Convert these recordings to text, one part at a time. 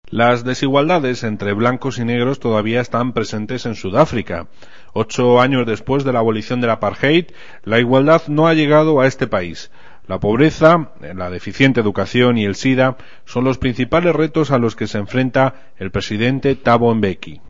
Las desigualdades entre blancos y negros todavía están presentes en Sudáfrica. 8 años después de la abolición del apartheid, la igualdad no ha llegado a este país. La pobreza, la deficiente educación y el SIDA son los principales retos a los que se enfrenta el presidente Thabo Mbeki.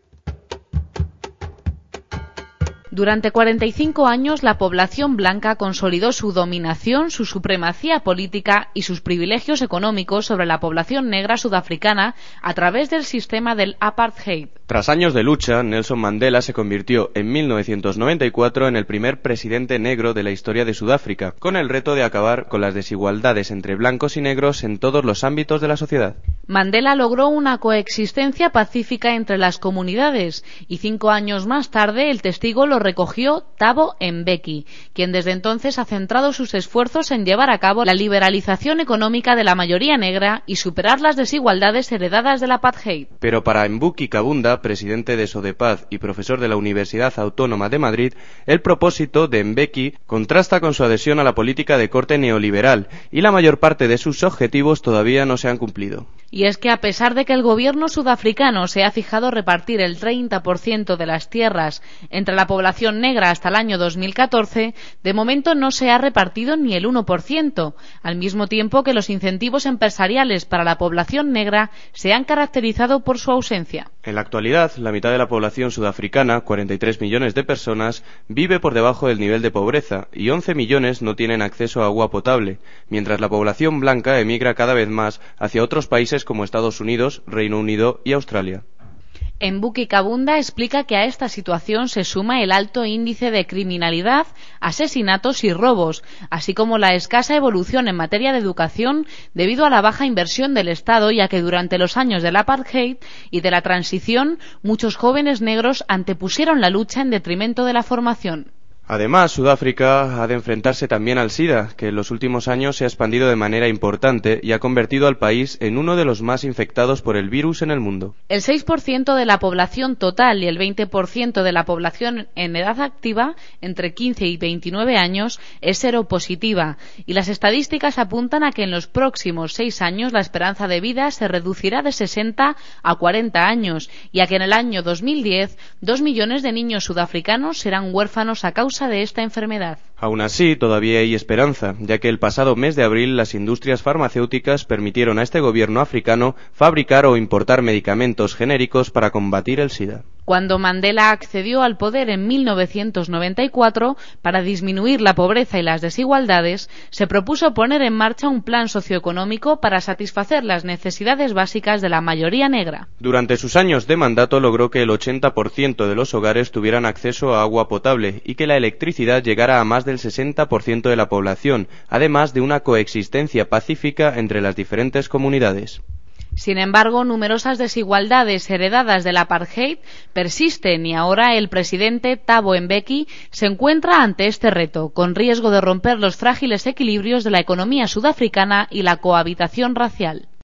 Durante 45 años, la población blanca consolidó su dominación, su supremacía política y sus privilegios económicos sobre la población negra sudafricana a través del sistema del apartheid. Tras años de lucha, Nelson Mandela se convirtió en 1994 en el primer presidente negro de la historia de Sudáfrica, con el reto de acabar con las desigualdades entre blancos y negros en todos los ámbitos de la sociedad. Mandela logró una coexistencia pacífica entre las comunidades y 5 años más tarde el testigo lo recogió Thabo Mbeki, quien desde entonces ha centrado sus esfuerzos en llevar a cabo la liberalización económica de la mayoría negra y superar las desigualdades heredadas del apartheid. Pero para Mbuki Kabunda, presidente de SODEPAD y profesor de la Universidad Autónoma de Madrid, el propósito de Mbeki contrasta con su adhesión a la política de corte neoliberal y la mayor parte de sus objetivos todavía no se han cumplido. Y es que a pesar de que el gobierno sudafricano se ha fijado repartir el 30% de las tierras entre la población negra hasta el año 2014, de momento no se ha repartido ni el 1%, al mismo tiempo que los incentivos empresariales para la población negra se han caracterizado por su ausencia. En la actualidad, la mitad de la población sudafricana, 43 millones de personas, vive por debajo del nivel de pobreza y 11 millones no tienen acceso a agua potable, mientras la población blanca emigra cada vez más hacia otros países como Estados Unidos, Reino Unido y Australia. Mbuki Kabunda explica que a esta situación se suma el alto índice de criminalidad, asesinatos y robos, así como la escasa evolución en materia de educación debido a la baja inversión del Estado, ya que durante los años del apartheid y de la transición muchos jóvenes negros antepusieron la lucha en detrimento de la formación. Además, Sudáfrica ha de enfrentarse también al SIDA, que en los últimos años se ha expandido de manera importante y ha convertido al país en uno de los más infectados por el virus en el mundo. El 6% de la población total y el 20% de la población en edad activa, entre 15 y 29 años, es seropositiva, y las estadísticas apuntan a que en los próximos 6 años la esperanza de vida se reducirá de 60 a 40 años, y a que en el año 2010 2 millones de niños sudafricanos serán huérfanos a causa de esta enfermedad. Aún así, todavía hay esperanza, ya que el pasado mes de abril las industrias farmacéuticas permitieron a este gobierno africano fabricar o importar medicamentos genéricos para combatir el SIDA. Cuando Mandela accedió al poder en 1994, para disminuir la pobreza y las desigualdades, se propuso poner en marcha un plan socioeconómico para satisfacer las necesidades básicas de la mayoría negra. Durante sus años de mandato logró que el 80% de los hogares tuvieran acceso a agua potable y que la electricidad llegara a más del 60% de la población, además de una coexistencia pacífica entre las diferentes comunidades. Sin embargo, numerosas desigualdades heredadas del apartheid persisten y ahora el presidente Thabo Mbeki se encuentra ante este reto, con riesgo de romper los frágiles equilibrios de la economía sudafricana y la cohabitación racial.